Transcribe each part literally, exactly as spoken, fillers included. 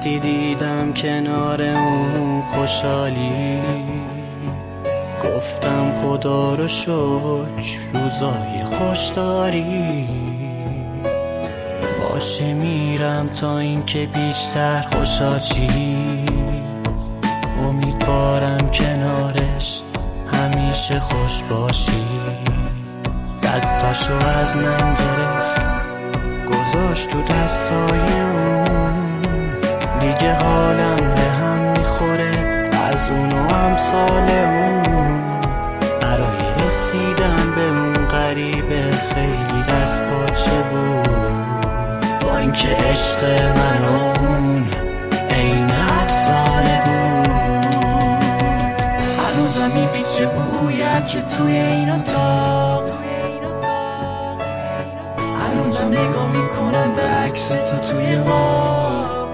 وقتی دیدم کنار اون خوشحالی، گفتم خدا رو شکر روزای خوش داری. باشه میرم تا اینکه بیشتر خوشحال شی، امیدوارم کنارش همیشه خوش باشی. دستاشو از من گرفت گذاشت تو دستای اون، دیگه حالم به هم میخوره از اون و امثال اون. برای رسیدن به اون غریبه خیلی دست باچه بود، با اینکه عشق من و اون عین افسانه بود. هنوزم میپیچه بویت که توی این اتاق، هنوزم نگاه میکنم به عکس تو توی خواب،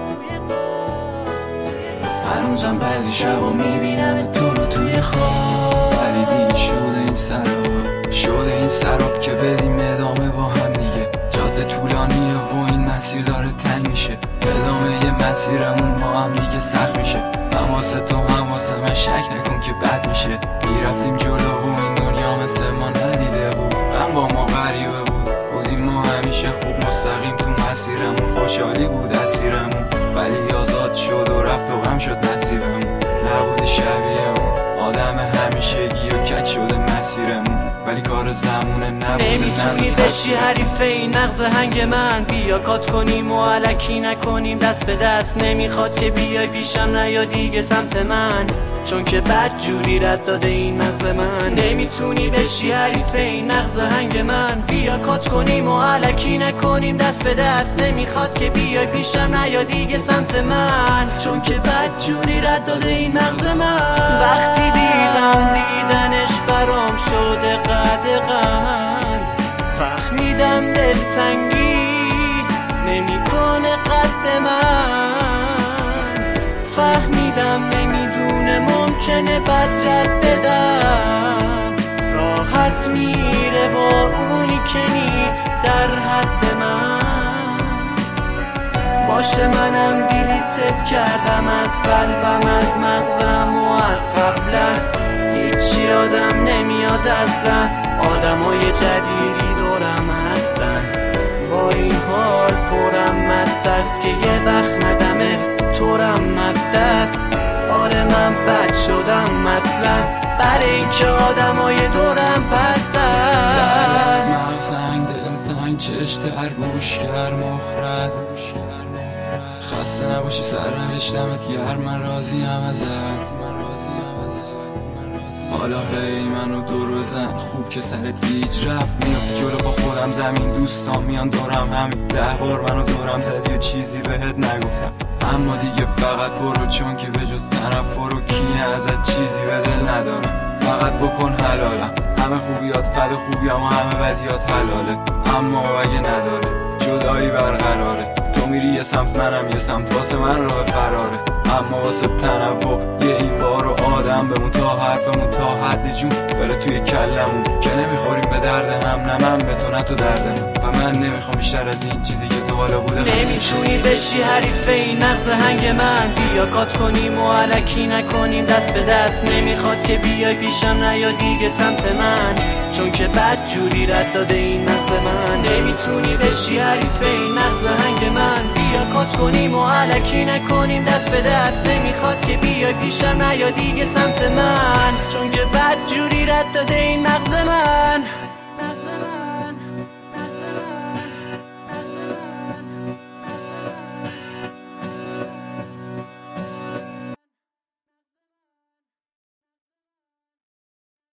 هنوزم بعضی شبا میبینم تو رو توی خواب. ولی دیگه شده این سراب، شده این سراب که بدیم ادامه با هم دیگه. جاده طولانیه و این مسیر داره تنگ میشه، ادامه یه مسیرمون ما هم دیگه سخت میشه. من واسه تو هم واسه من شک نکن که بد میشه. میرفتیم جلو و این دنیا مثل ما ندیده بود، غم با ما غریبه بود، بودیم ما همیشه خوب مستقیم تو مسیرمون. خوشحالی بود اسیرمون ولی آزاد شد و رفت و غم شد نصیبمون. نبود شبیه اون آدم همیشگی و کج شده مسیرمون، ولی کار زمونه نبوده. نمیتونی بشی حریف این نغز هنگ من، بیا کات کنیم و علکی نکنیم دست به دست. نمیخواد که بیای پیشم نیا دیگه سمت من، چون که بد جوری رد داده این مغز من. نمیتونی بشی حریف این نغز هنگ من، بیا کات کنیم و علکی نکنیم دست به دست. نمیخواد که بیای پیشم نیا دیگه سمت من، چون که بد جوری رد داده این مغز من. وقتی دیدم دیدنش برام شده قدغن، فهمیدم دلتنگی نمیکنه قد من. فهمیدم نمیدونه ممکنه بد رد بدم، راحت میره با اونی که نی در حد من. باشه منم دیلیتت کردم از قلبم، از مغزم و از قبلم. هیچی یادم نمیاد اصلا، آدمای جدیدی دورم هستن. با این حال پرم مدست که یه وقت ندمت طورم مدست. آره من بد شدم مثلا برای اینکه آدمای دورم پستن. سر مغزنگ دلتنگ چش در گوش گر مخرد، خسته نباشی سر نوشتمت گرم، من راضیم ازت. حالا هی منو دور بزن خوب که سرت گیج رفت. میافتی جلو با خودم زمین، دوستان میان دورم همین. ده بار منو دورم زدی و چیزی بهت نگفتم، اما دیگه فقط برو، چون که به جز تنفر و کینه ازت چیزی به دل ندارم. فقط بکن حلالم، همه خوبیات فد خوبیام و همه بدیات حلاله. اما اگه نداره جدایی برقراره، تو میری یه سمت منم یه سمت، واسه من راه فراره. اما واسه تنوع یه این بار و آدم بمون تا حرفمون تا حد جون بره توی کلمون، که نمیخوریم به درد هم، نه من به تو نه تو دردمون. و من نمیخوام بیشتر از این چیزی که تو بالا بوده. نمیتونی بشی حریف این نغز هنگ من، بیا کات کنیم و علکی نکنیم دست به دست. نمیخواد که بیای پیشم نیا دیگه سمت من، چون که بد جوری رد داده این مغز من. نمیتونی بشی حریف این نغز هنگ من، بیا کات کنیم و علکی نکنیم دست به دست. نمیخواد که بیای پیشم نیا دیگه سمت من، چون که بد جوری رد داده این مغز من.